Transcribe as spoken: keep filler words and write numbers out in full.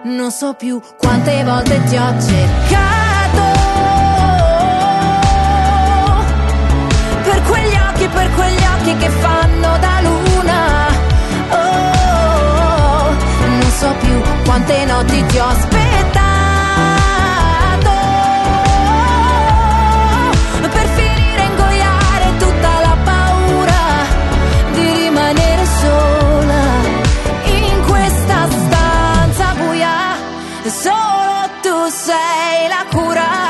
Non so più quante volte ti ho cercato, per quegli occhi, per quegli occhi che fanno da luna. Oh, non so più quante notti ti ho aspettato, per finire a ingoiare tutta la paura di rimanere sola in questa stanza buia. Solo tu sei la cura.